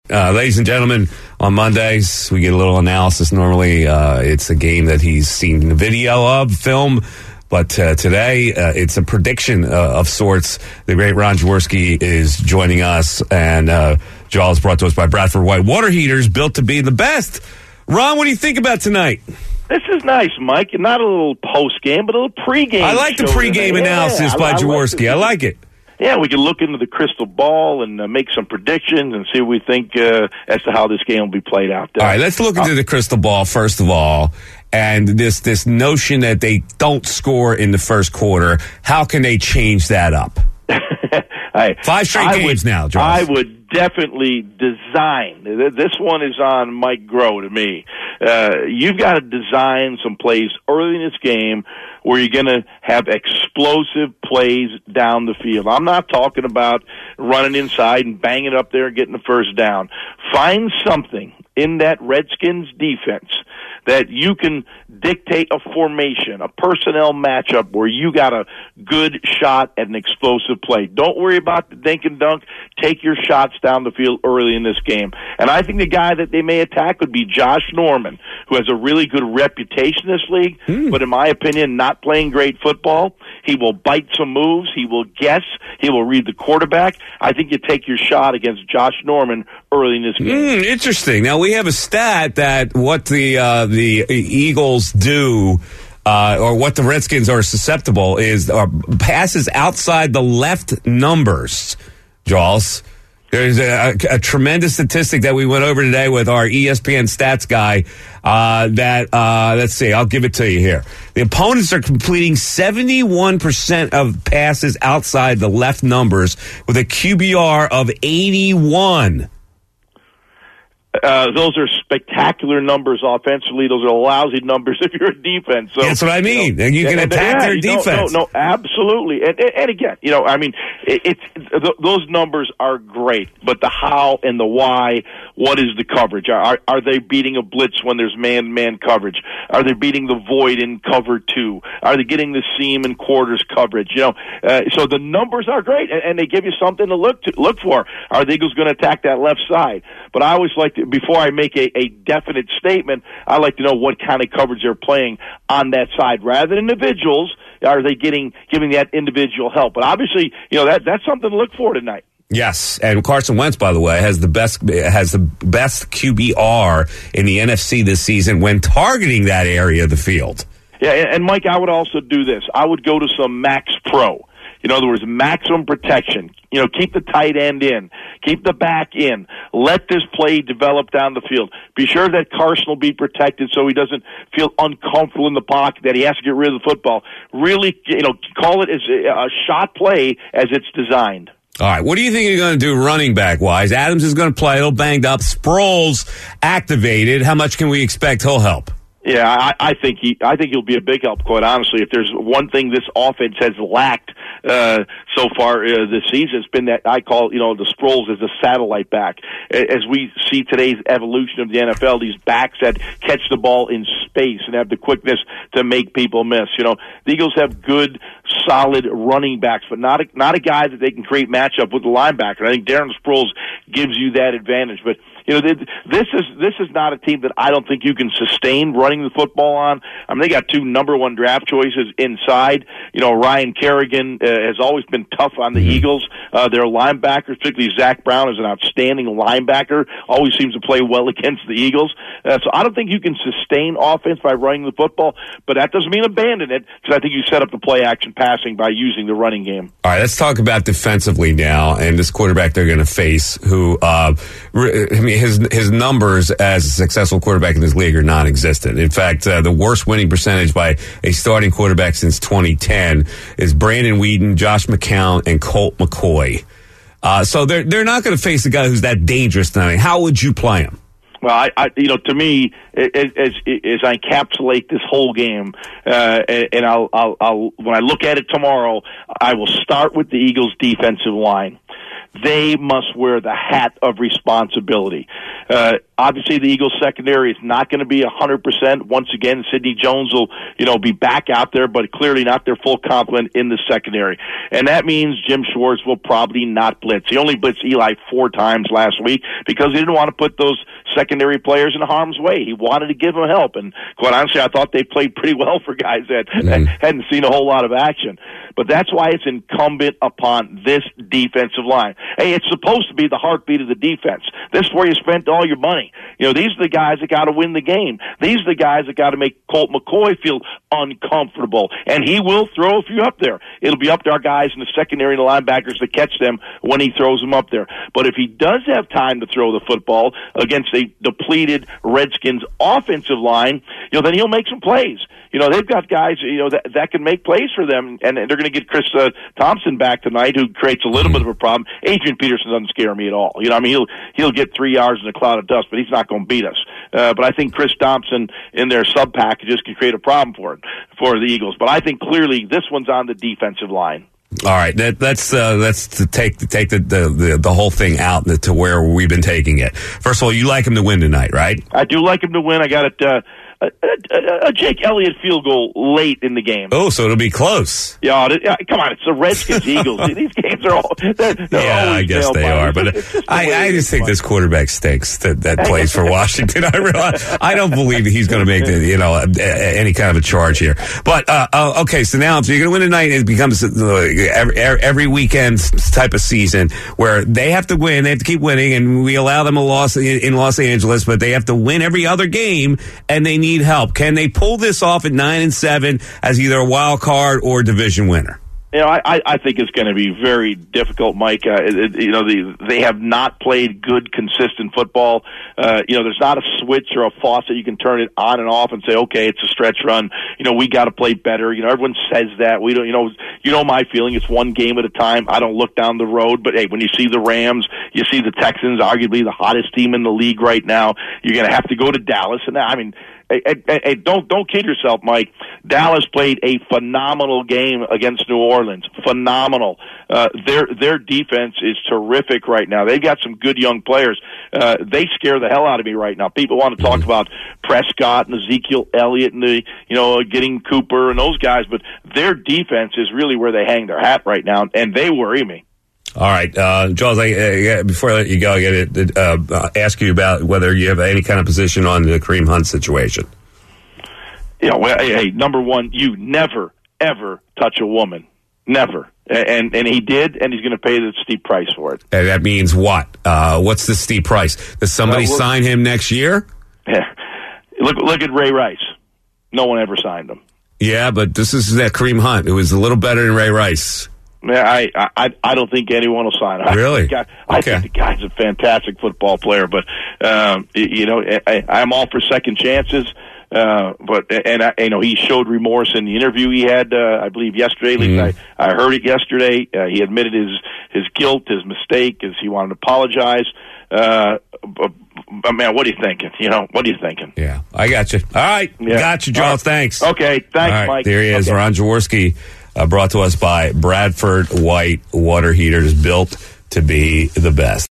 Ladies and gentlemen, on Mondays, we get a little analysis. Normally, it's a game that he's seen video of, film. But today, it's a prediction of sorts. The great Ron Jaworski is joining us. And Jaws is brought to us by Bradford White Water Heaters, built to be the best. Ron, what do you think about tonight? This is nice, Mike. Not a little post-game, but a little pre-game. I like the pre-game analysis by Jaworski. I like it. Yeah, we can look into the crystal ball and make some predictions and see what we think as to how this game will be played out. All right, let's look into the crystal ball first of all. And this notion that they don't score in the first quarter, how can they change that up? 5 straight games now, Josh. I would definitely design. This one is on Mike Groh to me. You've got to design some plays early in this game where you're going to have explosive plays down the field. I'm not talking about running inside and banging up there and getting the first down. Find something in that Redskins defense that you can dictate a formation, a personnel matchup where you got a good shot at an explosive play. Don't worry about the dink and dunk. Take your shots down the field early in this game. And I think the guy that they may attack would be Josh Norman, who has a really good reputation in this league, but in my opinion, not playing great football. He will bite some moves. He will guess. He will read the quarterback. I think you take your shot against Josh Norman early in this game. Interesting. Now, we have a stat that what the Eagles do, or what the Redskins are susceptible is passes outside the left numbers, Jaws. There's a tremendous statistic that we went over today with our ESPN stats guy let's see, I'll give it to you here. The opponents are completing 71% of passes outside the left numbers with a QBR of 81. Those are spectacular numbers offensively. Those are lousy numbers if you're a defense. So, that's what I mean. You can attack their defense. No, absolutely. And again, I mean, those numbers are great, but the how and the why, what is the coverage? Are they beating a blitz when there's man-to-man coverage? Are they beating the void in cover 2? Are they getting the seam and quarters coverage? So the numbers are great, and they give you something to look for. Are the Eagles going to attack that left side? But I always like to, before I make a definite statement, I like to know what kind of coverage they're playing on that side. Rather than individuals, are they giving that individual help? But obviously, that's something to look for tonight. Yes, and Carson Wentz, by the way, has the best QBR in the NFC this season when targeting that area of the field. Yeah, and Mike, I would also do this. I would go to some Max Pro. In other words, maximum protection. Keep the tight end in. Keep the back in. Let this play develop down the field. Be sure that Carson will be protected so he doesn't feel uncomfortable in the pocket, that he has to get rid of the football. Really, call it as a shot play as it's designed. All right, what do you think you're going to do running back-wise? Adams is going to play a little banged up. Sproles activated. How much can we expect he'll help? Yeah, I think he'll be a big help, quite honestly. If there's one thing this offense has lacked so far this season, it's been that I call, the Sproles as a satellite back. As we see today's evolution of the NFL, these backs that catch the ball in space and have the quickness to make people miss. The Eagles have good, solid running backs, but not a guy that they can create matchup with the linebacker. I think Darren Sproles gives you that advantage, but this is not a team that I don't think you can sustain running the football on. I mean, they got 2 number 1 draft choices inside. Ryan Kerrigan has always been tough on the Eagles. Their linebackers, particularly Zach Brown, is an outstanding linebacker. Always seems to play well against the Eagles. So I don't think you can sustain offense by running the football, but that doesn't mean abandon it, because I think you set up the play action passing by using the running game. All right, let's talk about defensively now, and this quarterback they're going to face, who his numbers as a successful quarterback in this league are non-existent. In fact, the worst winning percentage by a starting quarterback since 2010 is Brandon Weeden, Josh McCown, and Colt McCoy. So they're not going to face a guy who's that dangerous tonight. How would you play him? Well, to me, as I encapsulate this whole game, and I'll when I look at it tomorrow, I will start with the Eagles' defensive line. they must wear the hat of responsibility. Obviously, the Eagles secondary is not going to be 100%. Once again, Sidney Jones will, be back out there, but clearly not their full complement in the secondary. And that means Jim Schwartz will probably not blitz. He only blitzed Eli 4 times last week because he didn't want to put those secondary players in harm's way. He wanted to give them help. And quite honestly, I thought they played pretty well for guys that hadn't seen a whole lot of action. But that's why it's incumbent upon this defensive line. Hey, it's supposed to be the heartbeat of the defense. This is where you spent all your money. These are the guys that got to win the game. These are the guys that got to make Colt McCoy feel uncomfortable. And he will throw a few up there. It'll be up to our guys in the secondary and the linebackers to catch them when he throws them up there. But if he does have time to throw the football against a depleted Redskins offensive line, then he'll make some plays. They've got guys, that can make plays for them, and they're going to get Chris Thompson back tonight, who creates a little bit of a problem. Adrian Peterson doesn't scare me at all. He'll get 3 yards in a cloud of dust, but he's not going to beat us. But I think Chris Thompson in their sub packages can create a problem for the Eagles. But I think clearly this one's on the defensive line. All right, let's to take the whole thing out to where we've been taking it. First of all, you like him to win tonight, right? I do like him to win. I got it. A Jake Elliott field goal late in the game. Oh, so it'll be close. Yeah, come on, it's the Redskins Eagles. These games are all. They're I guess they are, but I just think this quarterback stinks that plays for Washington. I don't believe that he's going to make any kind of a charge here. But okay, so now if you're going to win tonight, it becomes every weekend type of season where they have to win, they have to keep winning, and we allow them a loss in Los Angeles, but they have to win every other game, and they need help. Can they pull this off at 9-7 as either a wild card or division winner? I think it's going to be very difficult, Mike. They have not played good, consistent football. There's not a switch or a faucet you can turn it on and off and say, okay, it's a stretch run. We got to play better. Everyone says that. We don't. My feeling. It's one game at a time. I don't look down the road, but hey, when you see the Rams, you see the Texans, arguably the hottest team in the league right now. You're going to have to go to Dallas, and Hey, don't kid yourself, Mike. Dallas played a phenomenal game against New Orleans. Phenomenal. Their defense is terrific right now. They've got some good young players. They scare the hell out of me right now. People want to talk about Prescott and Ezekiel Elliott and getting Cooper and those guys, but their defense is really where they hang their hat right now, and they worry me. All right, Jaws, before I let you go, I got to ask you about whether you have any kind of position on the Kareem Hunt situation. Hey, number one, you never, ever touch a woman. Never. And he did, and he's going to pay the steep price for it. And that means what? What's the steep price? Does somebody sign him next year? Yeah. Look at Ray Rice. No one ever signed him. Yeah, but this is that Kareem Hunt. It was a little better than Ray Rice. Yeah, I don't think anyone will sign him. Really? I think the guy's a fantastic football player, but I'm all for second chances. But he showed remorse in the interview he had, I believe yesterday. At least I heard it yesterday. He admitted his guilt, his mistake, as he wanted to apologize. Man, what are you thinking? What are you thinking? Yeah, I got you. All right, got you, Joel. Thanks. Okay, thanks, Mike. There he is, Ron Jaworski. Brought to us by Bradford White Water Heaters, built to be the best.